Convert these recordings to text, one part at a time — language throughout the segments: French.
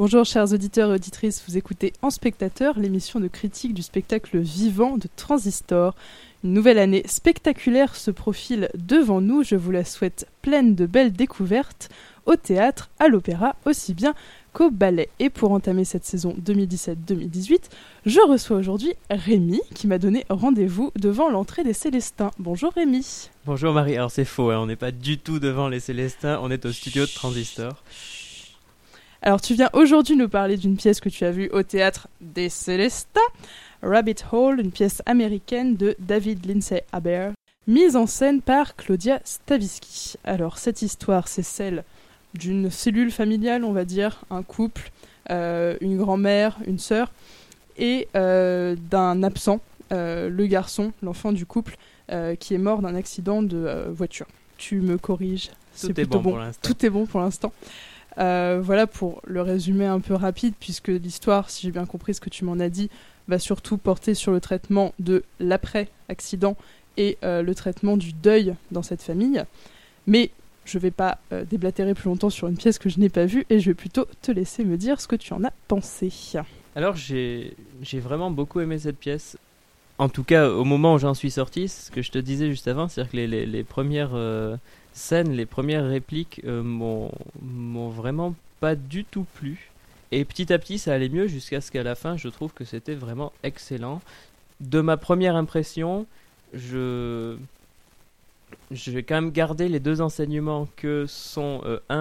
Bonjour chers auditeurs et auditrices, vous écoutez En Spectateur, l'émission de critique du spectacle vivant de Transistor. Une nouvelle année spectaculaire se profile devant nous, je vous la souhaite pleine de belles découvertes au théâtre, à l'opéra, aussi bien qu'au ballet. Et pour entamer cette saison 2017-2018, je reçois aujourd'hui Rémi qui m'a donné rendez-vous devant l'entrée des Célestins. Bonjour Rémi. Bonjour Marie, alors c'est faux, on n'est pas du tout devant les Célestins, on est au studio de Transistor. Alors tu viens aujourd'hui nous parler d'une pièce que tu as vue au théâtre des Célestins, Rabbit Hole, une pièce américaine de David Lindsay Abaire, mise en scène par Claudia Stavisky. Alors cette histoire, c'est celle d'une cellule familiale, on va dire, un couple, une grand-mère, une sœur, et d'un absent, le garçon, l'enfant du couple, qui est mort d'un accident de voiture. Tu me corriges, c'est plutôt bon. Tout est bon pour l'instant. Voilà pour le résumé un peu rapide, puisque l'histoire, si j'ai bien compris ce que tu m'en as dit, va surtout porter sur le traitement de l'après-accident et le traitement du deuil dans cette famille. Mais je ne vais pas déblatérer plus longtemps sur une pièce que je n'ai pas vue, et je vais plutôt te laisser me dire ce que tu en as pensé. Alors j'ai vraiment beaucoup aimé cette pièce. En tout cas, au moment où j'en suis sorti, ce que je te disais juste avant, c'est-à-dire que les premières scènes, les premières répliques m'ont vraiment pas du tout plu. Et petit à petit, ça allait mieux jusqu'à ce qu'à la fin, je trouve que c'était vraiment excellent. De ma première impression, je vais quand même garder les deux enseignements que sont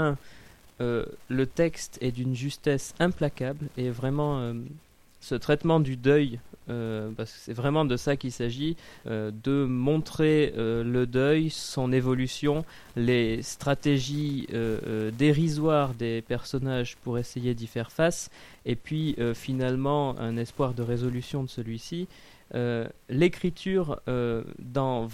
le texte est d'une justesse implacable et vraiment ce traitement du deuil, parce que c'est vraiment de ça qu'il s'agit, de montrer le deuil, son évolution, les stratégies dérisoires des personnages pour essayer d'y faire face, et puis finalement un espoir de résolution de celui-ci. L'écriture, dans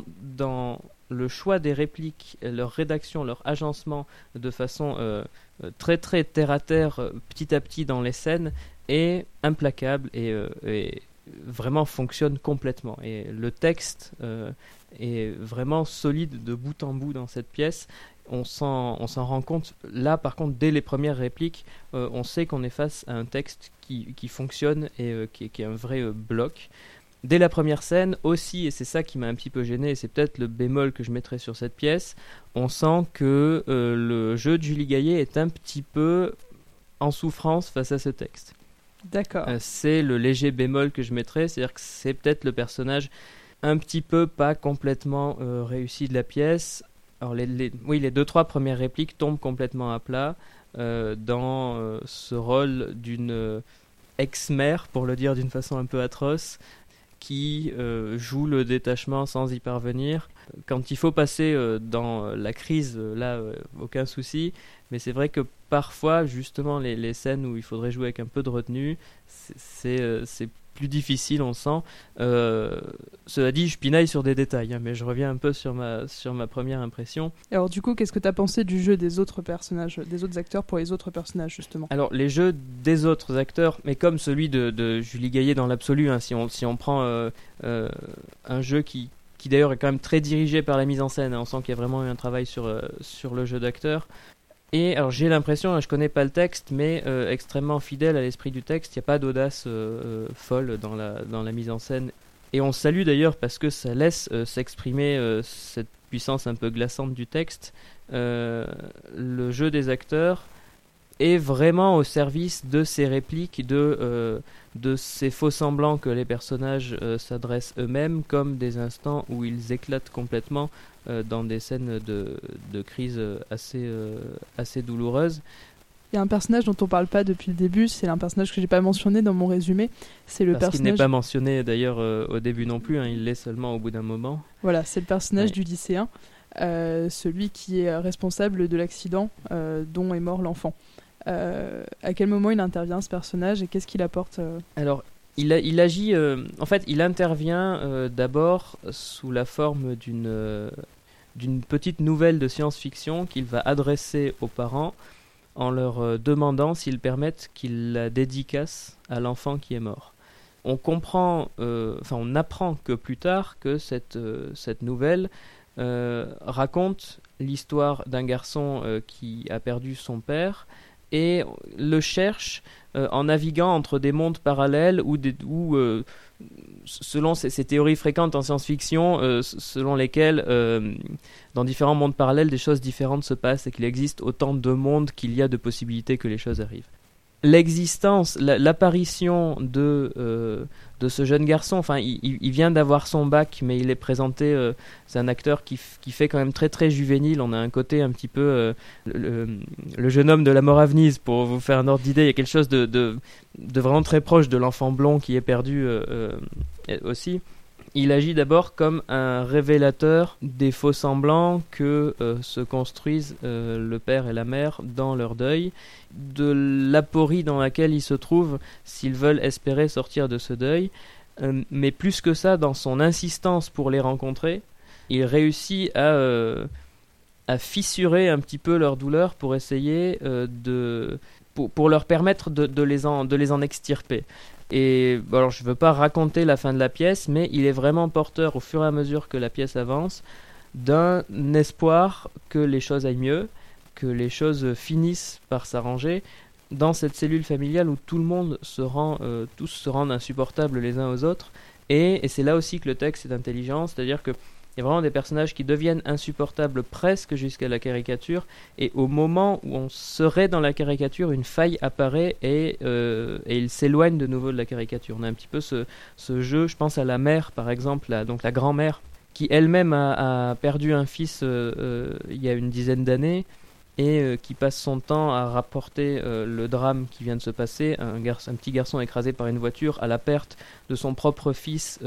le choix des répliques, leur rédaction, leur agencement de façon très très terre à terre, petit à petit dans les scènes, est implacable et vraiment fonctionne complètement. Et le texte est vraiment solide de bout en bout dans cette pièce. On s'en rend compte. Là, par contre, dès les premières répliques, on sait qu'on est face à un texte qui fonctionne et qui est un vrai bloc. Dès la première scène aussi, et c'est ça qui m'a un petit peu gêné, et c'est peut-être le bémol que je mettrais sur cette pièce, on sent que le jeu de Julie Gaillet est un petit peu en souffrance face à ce texte. D'accord. C'est le léger bémol que je mettrais, c'est-à-dire que c'est peut-être le personnage un petit peu pas complètement réussi de la pièce. Alors les 2-3 premières répliques tombent complètement à plat dans ce rôle d'une ex-mère, pour le dire d'une façon un peu atroce, qui joue le détachement sans y parvenir. Quand il faut passer dans la crise, là, aucun souci. Mais c'est vrai que parfois, justement, les scènes où il faudrait jouer avec un peu de retenue, c'est plus difficile, on sent. Cela dit, je pinaille sur des détails, hein, mais je reviens un peu sur ma première impression. Alors du coup, qu'est-ce que tu as pensé du jeu des autres personnages, des autres acteurs pour les autres personnages, justement ? Alors, les jeux des autres acteurs, mais comme celui de Julie Gaillet dans l'absolu, hein, si on prend un jeu qui d'ailleurs est quand même très dirigé par la mise en scène, hein, on sent qu'il y a vraiment eu un travail sur le jeu d'acteur. Et alors j'ai l'impression, je connais pas le texte, mais extrêmement fidèle à l'esprit du texte, il n'y a pas d'audace folle dans la mise en scène. Et on salue d'ailleurs parce que ça laisse s'exprimer cette puissance un peu glaçante du texte. Le jeu des acteurs est vraiment au service de ces répliques, de ces faux-semblants que les personnages s'adressent eux-mêmes, comme des instants où ils éclatent complètement dans des scènes de crise assez douloureuses. Il y a un personnage dont on parle pas depuis le début, c'est un personnage que j'ai pas mentionné dans mon résumé. C'est le Parce qu'il n'est pas mentionné d'ailleurs au début non plus, hein, il l'est seulement au bout d'un moment. Voilà, c'est le personnage du lycéen, celui qui est responsable de l'accident dont est mort l'enfant. À quel moment il intervient, ce personnage, et qu'est-ce qu'il apporte Alors, il agit... en fait, il intervient d'abord sous la forme d'une petite nouvelle de science-fiction qu'il va adresser aux parents en leur demandant s'ils permettent qu'il la dédicace à l'enfant qui est mort. On apprend que plus tard que cette nouvelle raconte l'histoire d'un garçon qui a perdu son père et le cherche en naviguant entre des mondes parallèles ou selon ces théories fréquentes en science-fiction, selon lesquelles dans différents mondes parallèles des choses différentes se passent et qu'il existe autant de mondes qu'il y a de possibilités que les choses arrivent. L'existence, l'apparition de ce jeune garçon, enfin il vient d'avoir son bac, mais il est présenté, c'est un acteur qui fait quand même très très juvénile. On a un côté un petit peu le jeune homme de la mort à Venise, pour vous faire un ordre d'idée. Il y a quelque chose de vraiment très proche de l'enfant blond qui est perdu aussi. Il agit d'abord comme un révélateur des faux-semblants que se construisent le père et la mère dans leur deuil, de l'aporie dans laquelle ils se trouvent s'ils veulent espérer sortir de ce deuil. Mais plus que ça, dans son insistance pour les rencontrer, il réussit à fissurer un petit peu leur douleur pour essayer pour leur permettre de les en extirper. Et alors je ne veux pas raconter la fin de la pièce, mais il est vraiment porteur au fur et à mesure que la pièce avance d'un espoir que les choses aillent mieux, que les choses finissent par s'arranger dans cette cellule familiale où tout le monde tous se rendent insupportables les uns aux autres. Et c'est là aussi que le texte est intelligent, c'est-à-dire que il y a vraiment des personnages qui deviennent insupportables presque jusqu'à la caricature, et au moment où on serait dans la caricature, une faille apparaît et il s'éloigne de nouveau de la caricature. On a un petit peu ce jeu, je pense à la mère par exemple, donc la grand-mère, qui elle-même a perdu un fils il y a une dizaine d'années, et qui passe son temps à rapporter le drame qui vient de se passer, un petit garçon écrasé par une voiture, à la perte de son propre fils,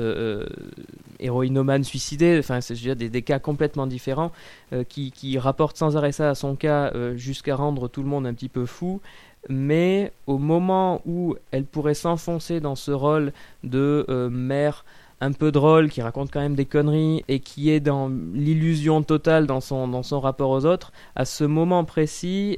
héroïnomane suicidé. Enfin, c'est déjà des cas complètement différents, qui rapporte sans arrêt ça à son cas, jusqu'à rendre tout le monde un petit peu fou. Mais au moment où elle pourrait s'enfoncer dans ce rôle de mère un peu drôle, qui raconte quand même des conneries et qui est dans l'illusion totale dans son rapport aux autres, à ce moment précis,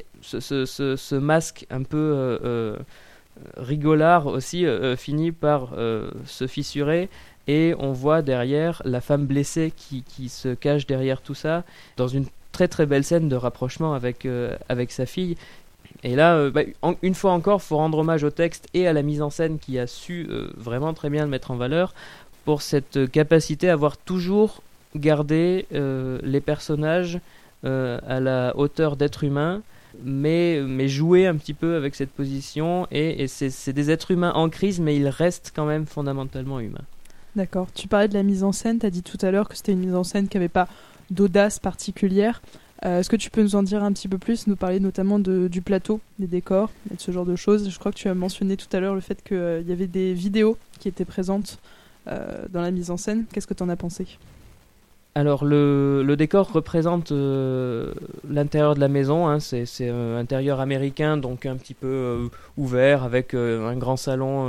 ce masque un peu rigolard aussi finit par se fissurer, et on voit derrière la femme blessée qui se cache derrière tout ça, dans une très très belle scène de rapprochement avec sa fille. Et là, une fois encore, il faut rendre hommage au texte et à la mise en scène qui a su vraiment très bien le mettre en valeur, pour cette capacité à avoir toujours gardé les personnages à la hauteur d'êtres humains, mais jouer un petit peu avec cette position, et c'est des êtres humains en crise, mais ils restent quand même fondamentalement humains. D'accord. Tu parlais de la mise en scène, tu as dit tout à l'heure que c'était une mise en scène qui n'avait pas d'audace particulière. Est-ce que tu peux nous en dire un petit peu plus, nous parler notamment du plateau, des décors et de ce genre de choses? Je crois que tu as mentionné tout à l'heure le fait qu'il y avait des vidéos qui étaient présentes dans la mise en scène. Qu'est-ce que tu en as pensé? Alors le décor représente l'intérieur de la maison, hein. C'est un intérieur américain, donc un petit peu ouvert, avec un grand salon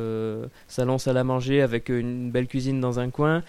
salle à manger, avec une belle cuisine dans un coin.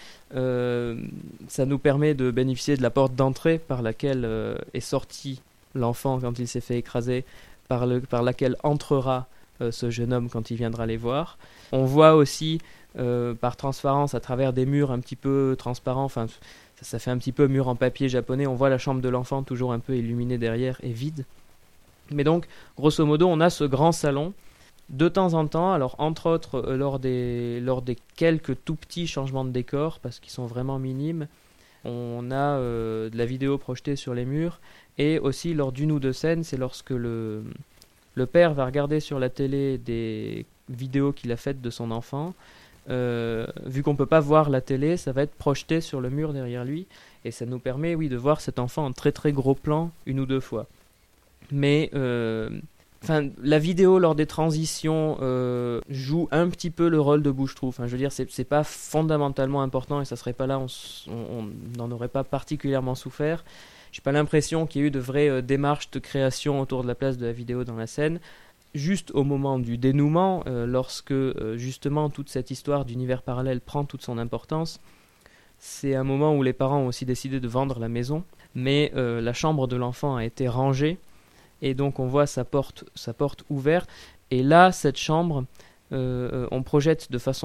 Ça nous permet de bénéficier de la porte d'entrée par laquelle est sorti l'enfant quand il s'est fait écraser, par laquelle entrera ce jeune homme quand il viendra les voir. On voit aussi par transparence, à travers des murs un petit peu transparents, enfin ça fait un petit peu mur en papier japonais, on voit la chambre de l'enfant toujours un peu illuminée derrière et vide. Mais donc, grosso modo, on a ce grand salon. De temps en temps, alors entre autres lors des quelques tout petits changements de décor, parce qu'ils sont vraiment minimes, on a de la vidéo projetée sur les murs, et aussi lors d'une ou deux scènes, c'est lorsque le père va regarder sur la télé des vidéos qu'il a faites de son enfant. Vu qu'on ne peut pas voir la télé, ça va être projeté sur le mur derrière lui, et ça nous permet de voir cet enfant en très très gros plan une ou deux fois. Mais la vidéo lors des transitions joue un petit peu le rôle de bouche-trou. Enfin, je veux dire, c'est pas fondamentalement important, et ça serait pas là, on n'en aurait pas particulièrement souffert. J'ai pas l'impression qu'il y ait eu de vraies démarches de création autour de la place de la vidéo dans la scène. Juste au moment du dénouement, lorsque justement toute cette histoire d'univers parallèle prend toute son importance, c'est un moment où les parents ont aussi décidé de vendre la maison, mais la chambre de l'enfant a été rangée, et donc on voit sa porte ouverte, et là, cette chambre, on projette de façon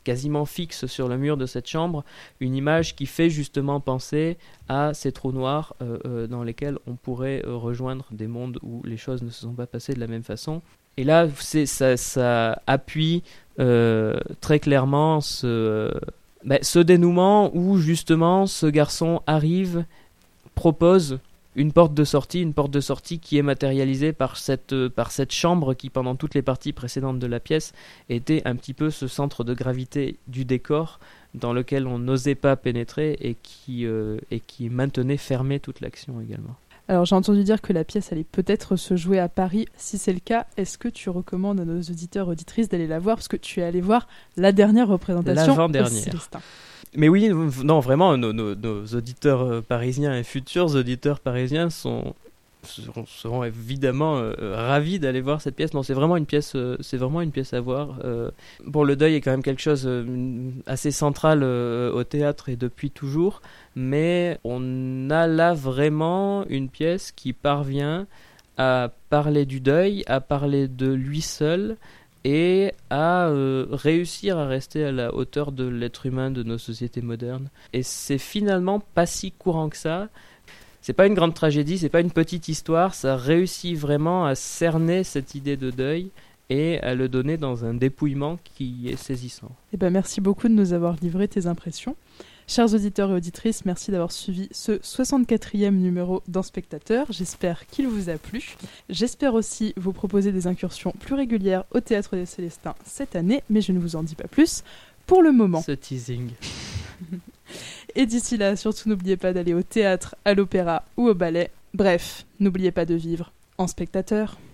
quasiment fixe sur le mur de cette chambre, une image qui fait justement penser à ces trous noirs dans lesquels on pourrait rejoindre des mondes où les choses ne se sont pas passées de la même façon. Et là, ça appuie très clairement ce dénouement où justement ce garçon arrive, propose une porte de sortie qui est matérialisée par cette chambre qui, pendant toutes les parties précédentes de la pièce, était un petit peu ce centre de gravité du décor dans lequel on n'osait pas pénétrer et qui maintenait fermée toute l'action également. Alors j'ai entendu dire que la pièce allait peut-être se jouer à Paris. Si c'est le cas, est-ce que tu recommandes à nos auditeurs et auditrices d'aller la voir, parce que tu es allé voir la dernière représentation L'avant-dernière. au Célestin. Mais oui, non, vraiment, nos auditeurs parisiens et futurs auditeurs parisiens seront évidemment ravis d'aller voir cette pièce. Non, c'est vraiment une pièce à voir. Bon, le deuil est quand même quelque chose assez central au théâtre et depuis toujours, mais on a là vraiment une pièce qui parvient à parler du deuil, à parler de lui seul, et à réussir à rester à la hauteur de l'être humain de nos sociétés modernes. Et c'est finalement pas si courant que ça. C'est pas une grande tragédie, c'est pas une petite histoire, ça réussit vraiment à cerner cette idée de deuil et à le donner dans un dépouillement qui est saisissant. Eh ben, merci beaucoup de nous avoir livré tes impressions. Chers auditeurs et auditrices, merci d'avoir suivi ce 64e numéro d'En Spectateur. J'espère qu'il vous a plu. J'espère aussi vous proposer des incursions plus régulières au Théâtre des Célestins cette année, mais je ne vous en dis pas plus pour le moment. Ce teasing. Et d'ici là, surtout n'oubliez pas d'aller au théâtre, à l'opéra ou au ballet. Bref, n'oubliez pas de vivre en spectateur.